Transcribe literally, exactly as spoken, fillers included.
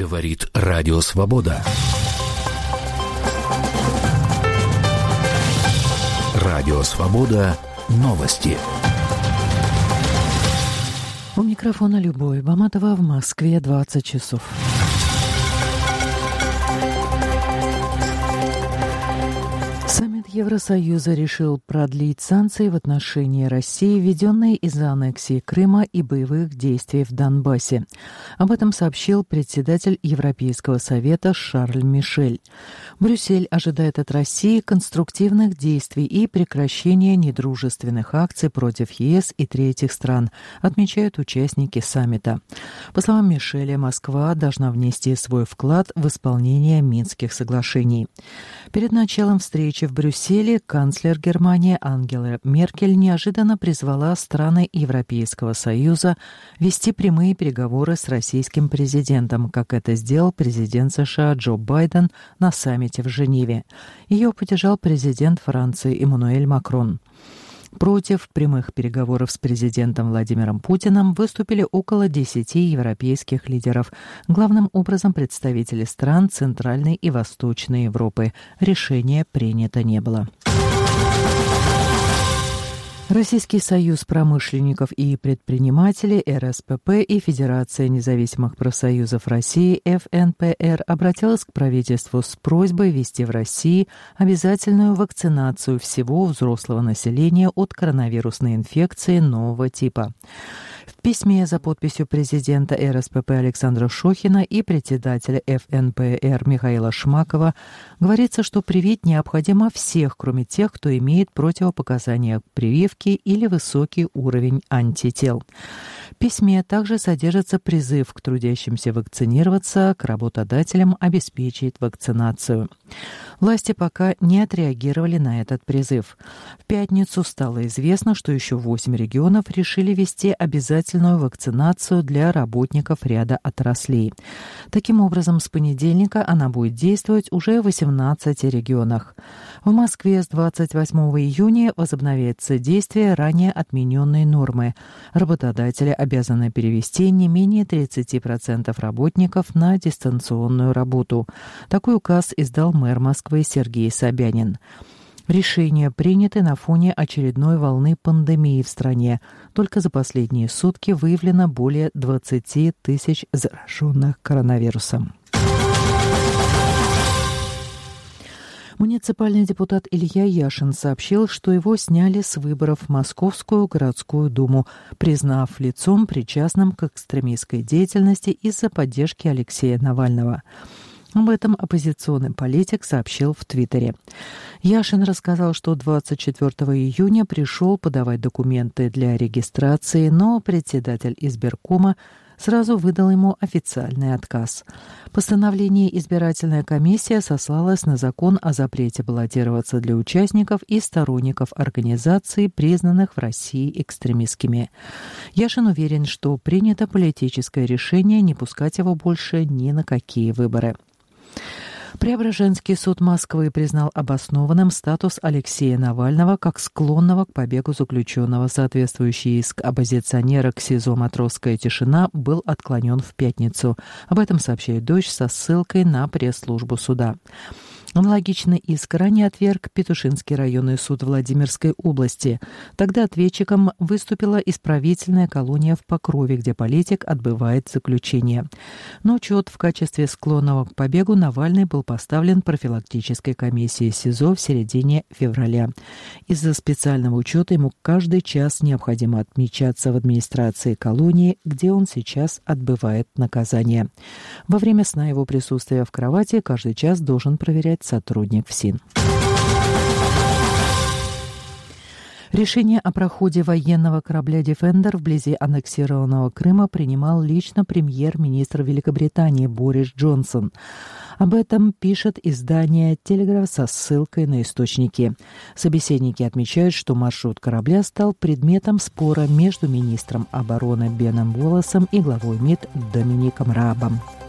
Говорит Радио Свобода. Радио Свобода. Новости. У микрофона Любовь Баматова, в Москве двадцать часов. Саммит Евросоюза решил продлить санкции в отношении России, введенные из-за аннексии Крыма и боевых действий в Донбассе. Об этом сообщил председатель Европейского совета Шарль Мишель. Брюссель ожидает от России конструктивных действий и прекращения недружественных акций против ЕС и третьих стран, отмечают участники саммита. По словам Мишеля, Москва должна внести свой вклад в исполнение Минских соглашений. Перед началом встречи в Брюсселе канцлер Германии Ангела Меркель неожиданно призвала страны Европейского Союза вести прямые переговоры с российским президентом, как это сделал президент США Джо Байден на саммите в Женеве. Ее поддержал президент Франции Эммануэль Макрон. Против прямых переговоров с президентом Владимиром Путиным выступили около десяти европейских лидеров, главным образом представители стран Центральной и Восточной Европы. Решения принято не было. Российский союз промышленников и предпринимателей эр эс пэ пэ и Федерация независимых профсоюзов России эф эн пэ эр обратилась к правительству с просьбой ввести в России обязательную вакцинацию всего взрослого населения от коронавирусной инфекции нового типа. В письме за подписью президента эр эс пэ пэ Александра Шохина и председателя эф эн пэ эр Михаила Шмакова говорится, что привить необходимо всех, кроме тех, кто имеет противопоказания к прививке или высокий уровень антител. В письме также содержится призыв к трудящимся вакцинироваться, к работодателям обеспечить вакцинацию. Власти пока не отреагировали на этот призыв. В пятницу стало известно, что еще восемь регионов решили ввести обязательную вакцинацию для работников ряда отраслей. Таким образом, с понедельника она будет действовать уже в восемнадцати регионах. В Москве с двадцать восьмого июня возобновится действие ранее отмененной нормы. Работодатели обязаны перевести не менее тридцати процентов работников на дистанционную работу. Такой указ издал мэр Москвы Сергей Собянин. Решения приняты на фоне очередной волны пандемии в стране. Только за последние сутки выявлено более двадцати тысяч зараженных коронавирусом. Муниципальный депутат Илья Яшин сообщил, что его сняли с выборов в Московскую городскую думу, признав лицом причастным к экстремистской деятельности из-за поддержки Алексея Навального. Об этом оппозиционный политик сообщил в Твиттере. Яшин рассказал, что двадцать четвёртого июня пришел подавать документы для регистрации, но председатель избиркома сразу выдал ему официальный отказ. Постановление избирательная комиссия сослалась на закон о запрете баллотироваться для участников и сторонников организаций, признанных в России экстремистскими. Яшин уверен, что принято политическое решение не пускать его больше ни на какие выборы. Преображенский суд Москвы признал обоснованным статус Алексея Навального как склонного к побегу заключенного. Соответствующий иск оппозиционера к СИЗО «Матросская тишина» был отклонен в пятницу. Об этом сообщает «Дождь» со ссылкой на пресс-службу суда. Аналогичный иск ранее отверг Петушинский районный суд Владимирской области. Тогда ответчиком выступила исправительная колония в Покрове, где политик отбывает заключение. На учет в качестве склонного к побегу Навальный был поставлен профилактической комиссией СИЗО в середине февраля. Из-за специального учета ему каждый час необходимо отмечаться в администрации колонии, где он сейчас отбывает наказание. Во время сна его присутствия в кровати каждый час должен проверять сотрудник ФСИН. Решение о проходе военного корабля «Дефендер» вблизи аннексированного Крыма принимал лично премьер-министр Великобритании Борис Джонсон. Об этом пишет издание «Телеграф» со ссылкой на источники. Собеседники отмечают, что маршрут корабля стал предметом спора между министром обороны Беном Уоллесом и главой МИД Домиником Раабом.